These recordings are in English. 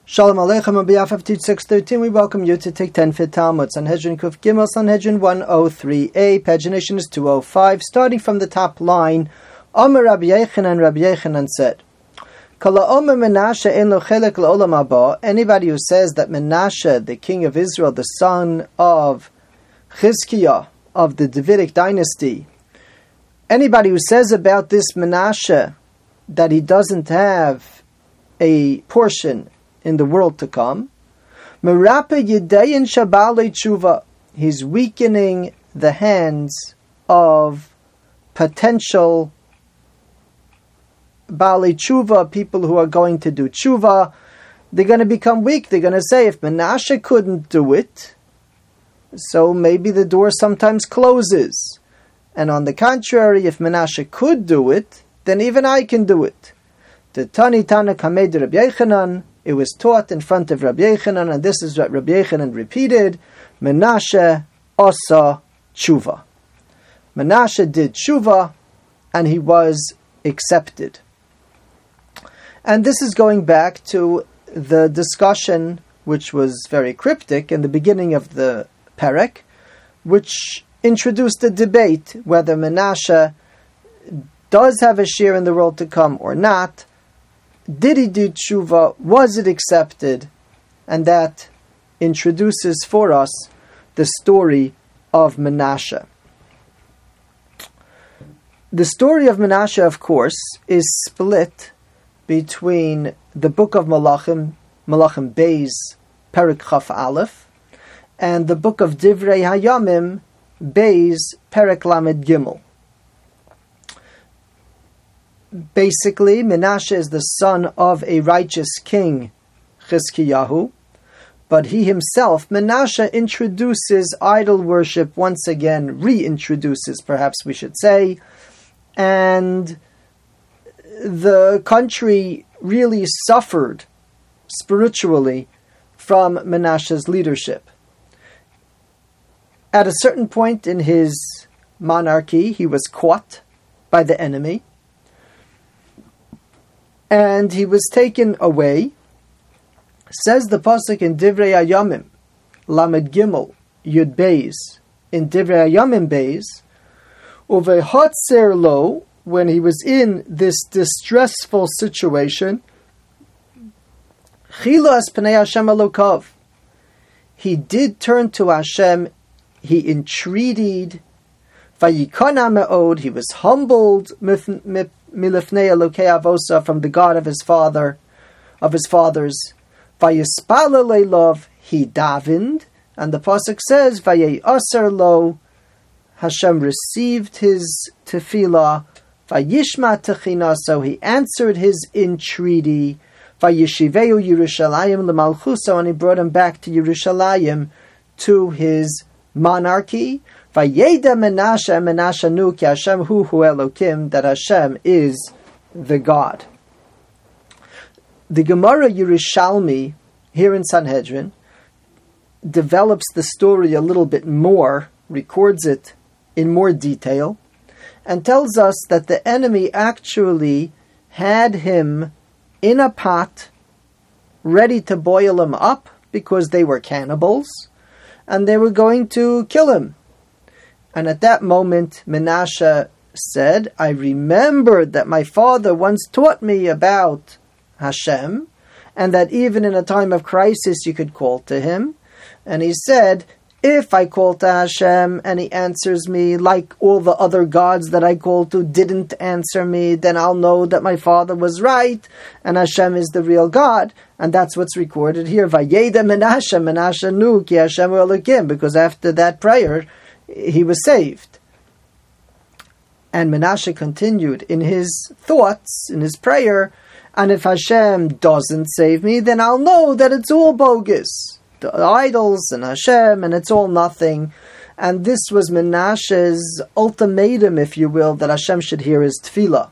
Shalom Aleichem, on behalf of Teach 613, we welcome you to take 10 Fit Talmud. Sanhedrin Kuf Gimel, Sanhedrin 103a, pagination is 205, starting from the top line. Omer Rabbi Yechanan said, Kala Omer Menashe en lo chelek le'olam haba. Anybody who says that Menashe, the king of Israel, the son of Chizkiah, of the Davidic dynasty, anybody who says about this Menashe that he doesn't have a portion in the world to come, Merape Yedayin Shabale Tshuva, he's weakening the hands of potential Baalei Tshuva, people who are going to do Tshuva. They're going to become weak. They're going to say, if Menashe couldn't do it, so maybe the door sometimes closes. And on the contrary, if Menashe could do it, then even I can do it. The Tani Tana Kamed Rabbi Yechanan, it was taught in front of Rabbi Yechanan, and this is what Rabbi Yechanan repeated, Menashe Asa Tshuva. Menashe did Tshuva, and he was accepted. And this is going back to the discussion, which was very cryptic in the beginning of the Perek, which introduced a debate whether Menashe does have a share in the world to come or not. Did he do tshuva? Was it accepted? And that introduces for us the story of Menashe. The story of Menashe, of course, is split between the book of Malachim, Malachim Beis, Perek Chaf Aleph, and the book of Divrei Hayamim, Beis, Perek Lamed Gimel. Basically, Menashe is the son of a righteous king, Chizkiyahu, but he himself, Menashe, introduces idol worship once again, reintroduces, perhaps we should say, and the country really suffered spiritually from Menashe's leadership. At a certain point in his monarchy, he was caught by the enemy, and he was taken away. Says the pasuk in Divrei Hayamim, Lamed Gimel, Yud Beis, in Divrei Hayamim Beis, Uvehotzer lo, when he was in this distressful situation, Chilo as Pnei Hashem Elokav, he did turn to Hashem, he entreated, Vayikona me'od, he was humbled, milifnei Elokei Avosa, from the God of his father, of his fathers. Vayispalel lov, he davened, and the pasuk says, Vaye'aser lo, Hashem received his tefillah, Vayishma techina, so he answered his entreaty, Vayishiveu Yerushalayim lemalchuso, and he brought him back to Yerushalayim, to his monarchy. Vayeda Menashe nu ki Hashem hu Elokim, that Hashem is the God. The Gemara Yerushalmi here in Sanhedrin develops the story a little bit more, records it in more detail, and tells us that the enemy actually had him in a pot, ready to boil him up, because they were cannibals, and they were going to kill him. And at that moment, Menashe said, I remembered that my father once taught me about Hashem, and that even in a time of crisis you could call to him. And he said, if I call to Hashem and he answers me like all the other gods that I called to didn't answer me, then I'll know that my father was right and Hashem is the real God. And that's what's recorded here. Vayeda Menashe nu ki Hashem hu Elokim, because after that prayer, he was saved. And Menashe continued in his thoughts, in his prayer, and if Hashem doesn't save me, then I'll know that it's all bogus. The idols and Hashem, and it's all nothing. And this was Menashe's ultimatum, if you will, that Hashem should hear his tefillah.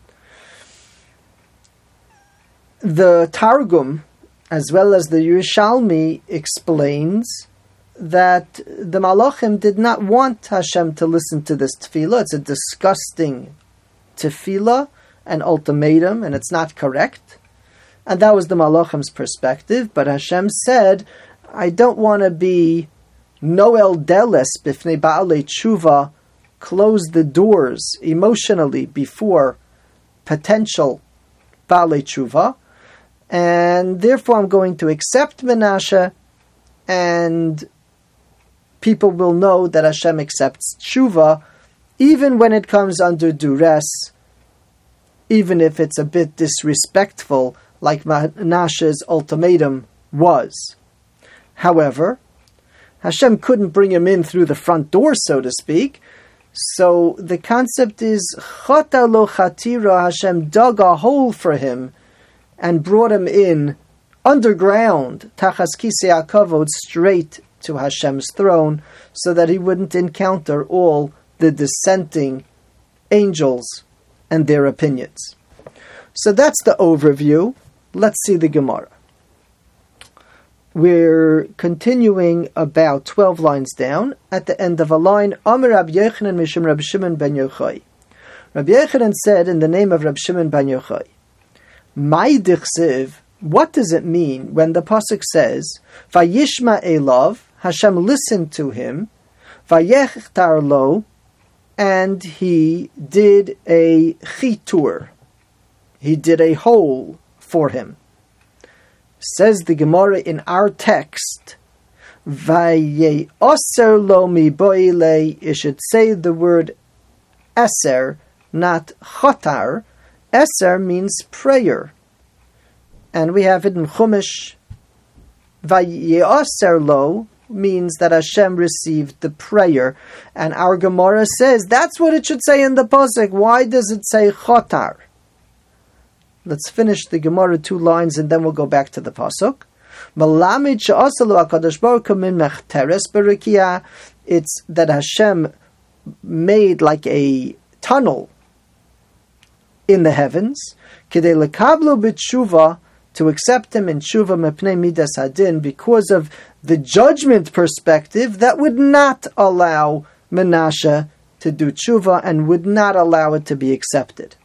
The Targum, as well as the Yerushalmi, explains that the Malachim did not want Hashem to listen to this tefillah. It's a disgusting tefillah, an ultimatum, and it's not correct. And that was the Malachim's perspective, but Hashem said, I don't want to be Noel Deles Bifnei Ba'alei Tshuva, close the doors emotionally before potential Ba'alei Tshuva, and therefore I'm going to accept Menashe, and people will know that Hashem accepts Tshuva, even when it comes under duress, even if it's a bit disrespectful, like Menashe's ultimatum was. However, Hashem couldn't bring him in through the front door, so to speak. So the concept is, Chata lo chatira, Hashem dug a hole for him and brought him in underground, Tachas Kisei HaKavod, straight to Hashem's throne, so that he wouldn't encounter all the dissenting angels and their opinions. So that's the overview. Let's see the Gemara. We're continuing about 12 lines down. At the end of a line, Amar Rabbi Yochanan Mishum Rabbi Shimon ben Yochai. Rabbi Yochanan said in the name of Rabbi Shimon ben Yochai, Mai dichsiv, what does it mean when the pasuk says, Vayishma Elav, Hashem listened to him, Vayechtar lo, and he did a chitur, he did a hole for him. Says the Gemara in our text, Vaye oser lo mi boile, it should say the word eser, not chotar. Eser means prayer. And we have it in Chumash, Vaye oser lo means that Hashem received the prayer. And our Gemara says, that's what it should say in the pasuk. Why does it say chotar? Let's finish the Gemara 2 lines and then we'll go back to the pasuk. It's that Hashem made like a tunnel in the heavens, to accept him in tshuva mepnei midas hadin, because of the judgment perspective that would not allow Menashe to do tshuva and would not allow it to be accepted.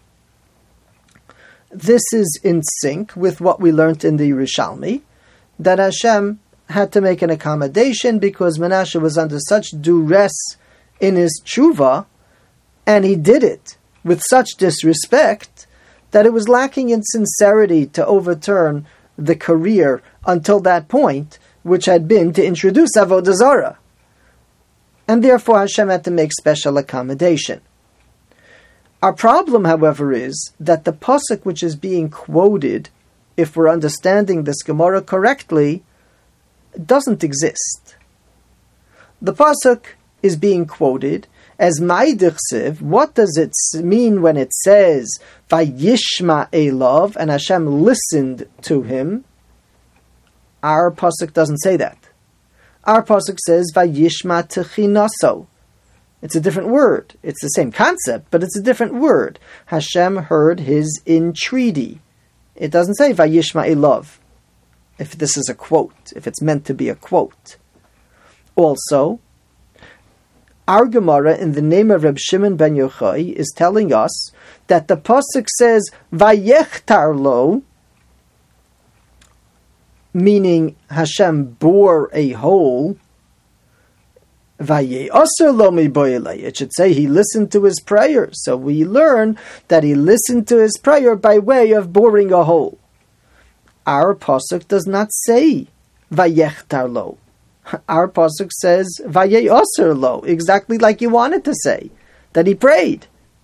This is in sync with what we learned in the Yerushalmi, that Hashem had to make an accommodation because Menashe was under such duress in his tshuva, and he did it with such disrespect that it was lacking in sincerity to overturn the career until that point, which had been to introduce Avodah Zarah. And therefore Hashem had to make special accommodation. Our problem, however, is that the pasuk which is being quoted, if we're understanding this Gemara correctly, doesn't exist. The pasuk is being quoted as Ma'idechsiv. What does it mean when it says Vayishma Elav and Hashem listened to him? Our pasuk doesn't say that. Our pasuk says Vayishma Techinaso. It's a different word. It's the same concept, but it's a different word. Hashem heard his entreaty. It doesn't say Vayishma Elav, if this is a quote, if it's meant to be a quote. Also, our Gemara in the name of Reb Shimon ben Yochai is telling us that the pasuk says Vayechtar lo, meaning Hashem bore a hole. It should say he listened to his prayer. So we learn that he listened to his prayer by way of boring a hole. Our pasuk does not say Vayechtar lo. Our pasuk says Vayeoser lo, exactly like you wanted to say, that he prayed.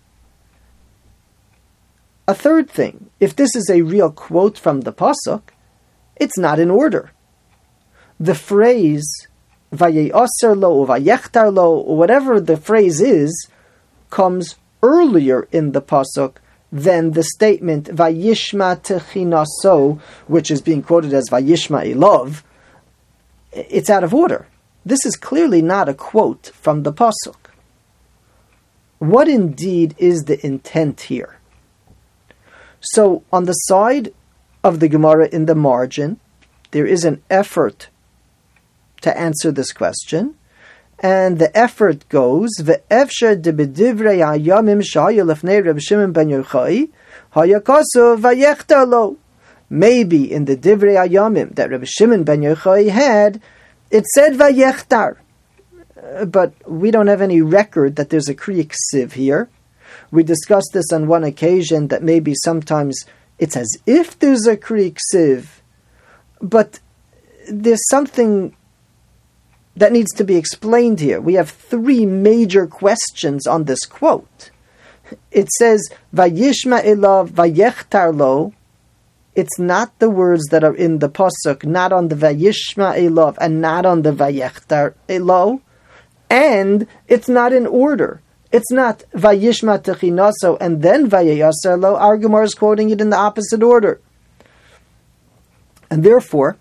A third thing, if this is a real quote from the pasuk, it's not in order. The phrase Vayeoser lo or Vayechtar lo, or whatever the phrase is, comes earlier in the pasuk than the statement Vayishma Techinaso, which is being quoted as Vayishma Elav. It's out of order. This is clearly not a quote from the pasuk. What indeed is the intent here? So on the side of the Gemara in the margin, there is an effort to answer this question, and the effort goes ve'efsher de b'divrei hayamim shaya lefnei Reb Shimon ben Yochai hayakasu vayechtar lo. maybe in the Divrei Hayamim that Rabbi Shimon ben Yochai had, it said Vayechtar. But we don't have any record that there's a Kriyik Siv here. We discussed this on one occasion, that maybe sometimes it's as if there's a Kriyik Siv, but there's something that needs to be explained here. We have three major questions on this quote. It says, Vayishma elav vayechtar lo. It's not the words that are in the pasuk, not on the Vayishma elav and not on the Vayechtar lo. And it's not in order. It's not Vayishma techinaso and then Vayeyasar lo. Our Gemara is quoting it in the opposite order. And therefore,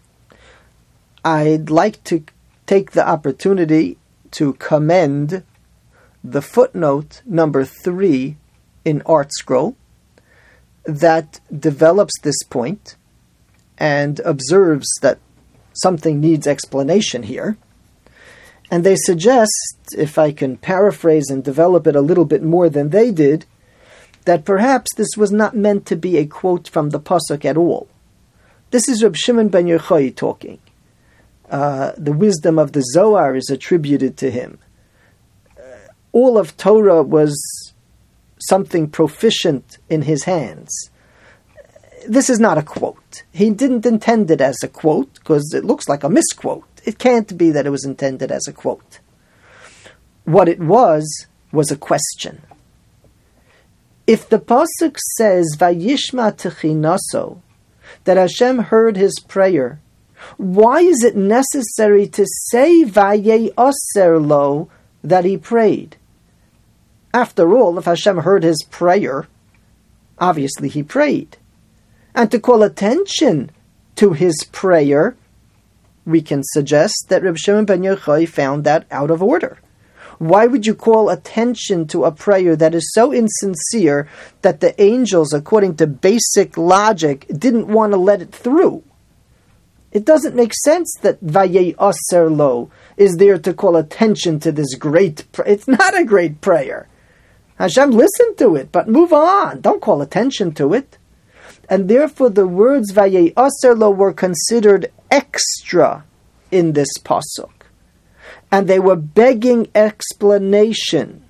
I'd like to take the opportunity to commend the footnote number 3 in Art Scroll that develops this point and observes that something needs explanation here. And they suggest, if I can paraphrase and develop it a little bit more than they did, that perhaps this was not meant to be a quote from the pasuk at all. This is Reb Shimon ben Yochai talking. The wisdom of the Zohar is attributed to him. All of Torah was something proficient in his hands. This is not a quote. He didn't intend it as a quote, because it looks like a misquote. It can't be that it was intended as a quote. What it was a question. If the pasuk says, Vayishma techinaso, that Hashem heard his prayer, why is it necessary to say Vayeyasar lo, that he prayed? After all, if Hashem heard his prayer, obviously he prayed. And to call attention to his prayer, we can suggest that Reb Shimon ben Yochai found that out of order. Why would you call attention to a prayer that is so insincere that the angels, according to basic logic, didn't want to let it through? It doesn't make sense that Vayeyasar lo is there to call attention to this great prayer. It's not a great prayer. Hashem listened to it, but move on. Don't call attention to it. And therefore the words Vayeyasar lo were considered extra in this pasuk. And they were begging explanation.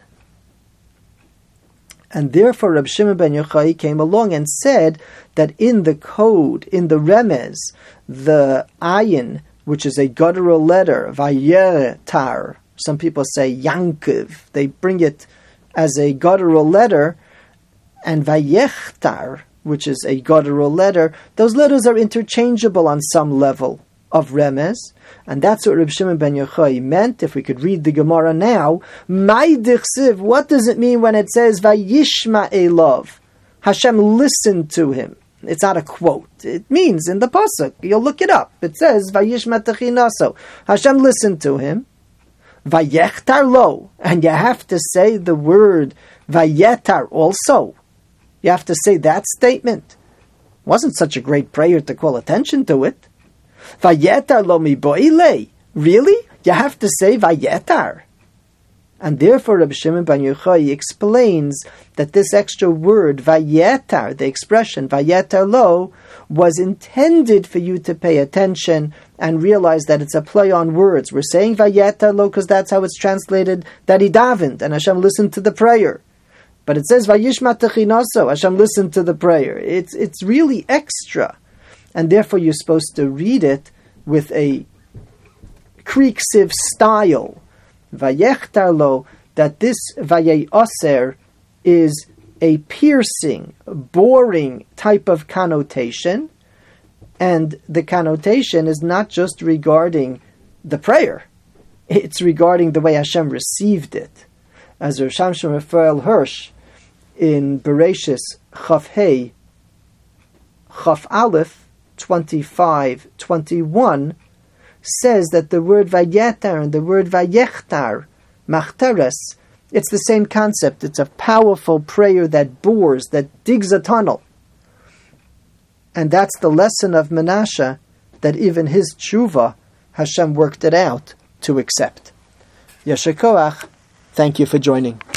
And therefore Reb Shimon ben Yochai came along and said that in the code, in the remez, the ayin, which is a guttural letter, Vayetar, some people say Yankiv, they bring it as a guttural letter, and Vayechtar, which is a guttural letter, those letters are interchangeable on some level of remez, and that's what Reb Shimon ben Yochai meant. If we could read the Gemara now, Mai dichsiv, what does it mean when it says Vayishma elav? Hashem listened to him. It's not a quote. It means in the pasuk. You'll look it up. It says Vayishma techinaso. Hashem listened to him. Vayechtar lo, and you have to say the word Vayetar also. You have to say that statement. Wasn't such a great prayer to call attention to it. Vayetar lo mi boile. Really? You have to say Vayetar. And therefore Reb Shimon ben Yochai explains that this extra word, Vayetar, the expression Vayetar lo, was intended for you to pay attention and realize that it's a play on words. We're saying Vayetar lo because that's how it's translated, that he davened, and Hashem listened to the prayer. But it says Vayishma techinaso, Hashem listened to the prayer. It's really extra. And therefore you're supposed to read it with a Kriyik Siv style. Vayechtar lo, that this Vayeyasar is a piercing, boring type of connotation, and the connotation is not just regarding the prayer, it's regarding the way Hashem received it. As Rav Shamshon Raphael Hirsch in Bereshis Chaf Hey, Chaf Aleph 25:21 says that the word Vayetar and the word Vayechtar, Machteres, it's the same concept. It's a powerful prayer that bores, that digs a tunnel. And that's the lesson of Menashe, that even his tshuva, Hashem worked it out to accept. Yasher Koach, thank you for joining.